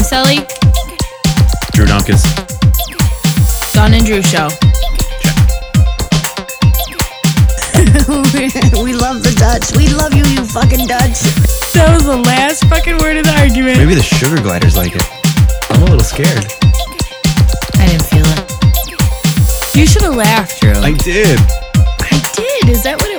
Tomaselli. Drew Donkus. Don and Drew Show. We love the Dutch. We love you, you fucking Dutch. That was the last fucking word of the argument. Maybe the sugar gliders like it. I'm a little scared. I didn't feel it. You should have laughed, Drew. I did. I did. Is that what it